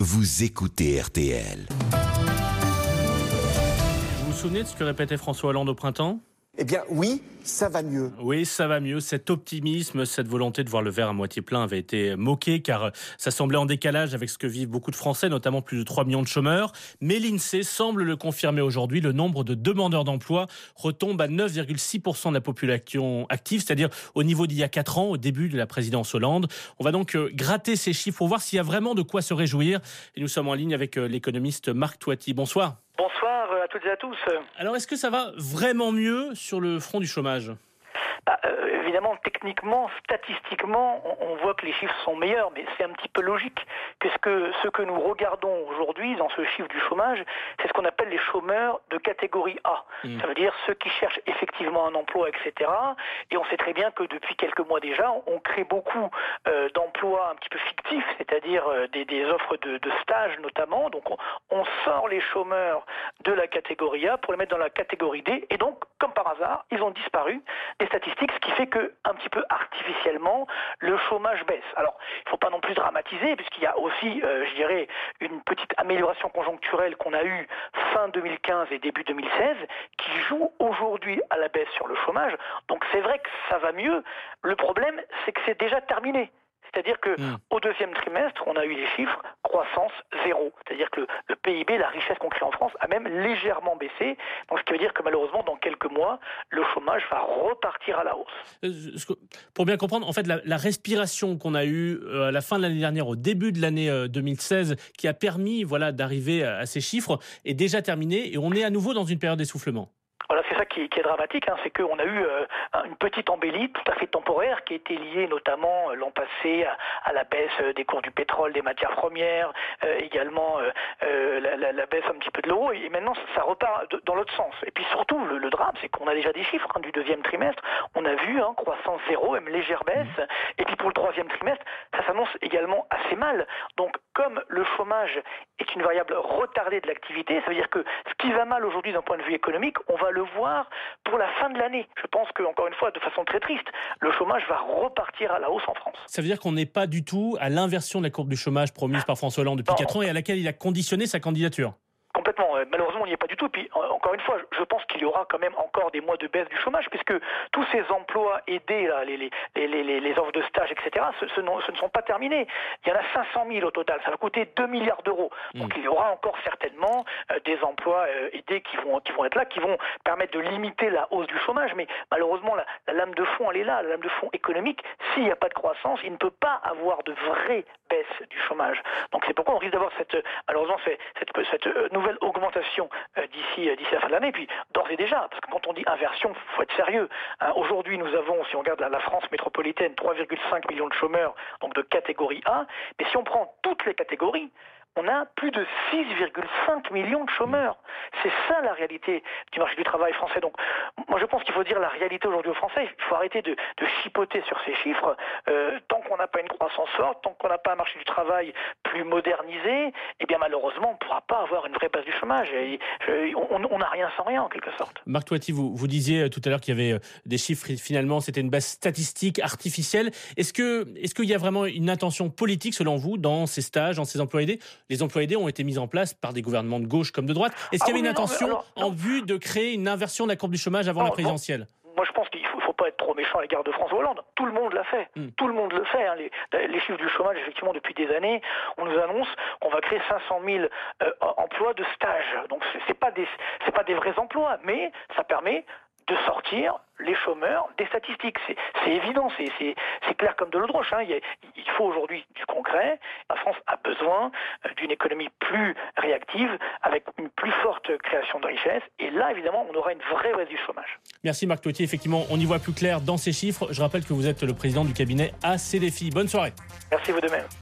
vous écoutez RTL. Vous vous souvenez de ce que répétait François Hollande au printemps ? Eh bien oui, ça va mieux. Oui, ça va mieux. Cet optimisme, cette volonté de voir le verre à moitié plein avait été moqué car ça semblait en décalage avec ce que vivent beaucoup de Français, notamment plus de 3 millions de chômeurs. Mais l'INSEE semble le confirmer aujourd'hui. Le nombre de demandeurs d'emploi retombe à 9,6% de la population active, c'est-à-dire au niveau d'il y a 4 ans, au début de la présidence Hollande. On va donc gratter ces chiffres pour voir s'il y a vraiment de quoi se réjouir. Et nous sommes en ligne avec l'économiste Marc Toiti. Bonsoir. Bonsoir à toutes et à tous. Alors, est-ce que ça va vraiment mieux sur le front du chômage ? Évidemment, techniquement, statistiquement, on voit que les chiffres sont meilleurs, mais c'est un petit peu logique, puisque ce que nous regardons aujourd'hui dans ce chiffre du chômage, c'est ce qu'on appelle les chômeurs de catégorie A. Ça veut dire ceux qui cherchent effectivement un emploi, etc. Et on sait très bien que depuis quelques mois déjà, on crée beaucoup d'emplois un petit peu fictifs, c'est-à-dire des offres de stage notamment. Donc on sort les chômeurs de la catégorie A pour les mettre dans la catégorie D, et donc, comme par hasard, ils ont disparu des statistiques, ce qui fait que, un petit peu artificiellement, le chômage baisse. Alors, il ne faut pas non plus dramatiser, puisqu'il y a aussi, je dirais, une petite amélioration conjoncturelle qu'on a eue fin 2015 et début 2016, qui joue aujourd'hui à la baisse sur le chômage. Donc c'est vrai que ça va mieux. Le problème, c'est que c'est déjà terminé. C'est-à-dire qu'au deuxième trimestre, on a eu les chiffres, croissance zéro. C'est-à-dire que le PIB, la richesse qu'on crée en France, a même légèrement baissé. Donc, ce qui veut dire que malheureusement, dans quelques mois, le chômage va repartir à la hausse. Pour bien comprendre, en fait, la respiration qu'on a eue à la fin de l'année dernière, au début de l'année 2016, qui a permis d'arriver à ces chiffres, est déjà terminée et on est à nouveau dans une période d'essoufflement. Voilà, c'est ça qui est dramatique, c'est qu'on a eu une petite embellie tout à fait temporaire qui était liée notamment l'an passé à la baisse des cours du pétrole, des matières premières, également la baisse un petit peu de l'euro, et maintenant ça repart dans l'autre sens. Et puis surtout, le drame, c'est qu'on a déjà des chiffres du deuxième trimestre, on a vu croissance zéro, même légère baisse, et puis pour le troisième trimestre, ça s'annonce également assez mal. Donc comme le chômage est une variable retardée de l'activité, ça veut dire que ce qui va mal aujourd'hui d'un point de vue économique, on va le voir pour la fin de l'année. Je pense que, encore une fois, de façon très triste, le chômage va repartir à la hausse en France. Ça veut dire qu'on n'est pas du tout à l'inversion de la courbe du chômage promise par François Hollande depuis 4 ans et à laquelle il a conditionné sa candidature. Complètement. Malheureusement, on n'y est pas du tout. Et puis, encore une fois, je pense qu'il y aura quand même encore des mois de baisse du chômage, puisque tous ces emplois aidés, là, les offres de stage, etc., ce ne sont pas terminés. Il y en a 500 000 au total. Ça va coûter 2 milliards d'euros. Donc, il y aura encore certainement des emplois aidés qui vont être là, qui vont permettre de limiter la hausse du chômage. Mais malheureusement, la lame de fond, elle est là. La lame de fond économique, s'il n'y a pas de croissance, il ne peut pas avoir de vraie baisse du chômage. Donc, c'est pourquoi on risque d'avoir malheureusement cette nouvelle augmentation d'ici la fin de l'année. Et puis, d'ores et déjà, parce que quand on dit inversion, il faut être sérieux. Aujourd'hui, nous avons, si on regarde la France métropolitaine, 3,5 millions de chômeurs, donc de catégorie A. Mais si on prend toutes les catégories, on a plus de 6,5 millions de chômeurs. C'est ça la réalité du marché du travail français. Donc, moi je pense qu'il faut dire la réalité aujourd'hui aux Français. Il faut arrêter de chipoter sur ces chiffres. Tant qu'on n'a pas une croissance forte, tant qu'on n'a pas un marché du travail plus modernisé, eh bien malheureusement on ne pourra pas avoir une vraie base du chômage. On n'a rien sans rien en quelque sorte. Marc Toiti, vous disiez tout à l'heure qu'il y avait des chiffres, finalement c'était une base statistique artificielle. Est-ce qu'il y a vraiment une intention politique selon vous dans ces stages, dans ces emplois aidés ? Les emplois aidés ont été mis en place par des gouvernements de gauche comme de droite. Est-ce qu'il y avait une intention en vue de créer une inversion de la courbe du chômage avant la présidentielle ? Moi, je pense qu'il ne faut pas être trop méchant à l'égard de François Hollande. Tout le monde l'a fait. Tout le monde le fait. Les chiffres du chômage, effectivement, depuis des années, on nous annonce qu'on va créer 500 000 emplois de stage. Donc, c'est pas des vrais emplois, mais ça permet de sortir les chômeurs des statistiques. C'est évident, c'est clair comme de l'eau de roche. Il faut aujourd'hui du concret. La France a besoin d'une économie plus réactive, avec une plus forte création de richesse. Et là, évidemment, on aura une vraie baisse du chômage. Merci Marc Toiti. Effectivement, on y voit plus clair dans ces chiffres. Je rappelle que vous êtes le président du cabinet AC Défi. Bonne soirée. Merci, vous de même.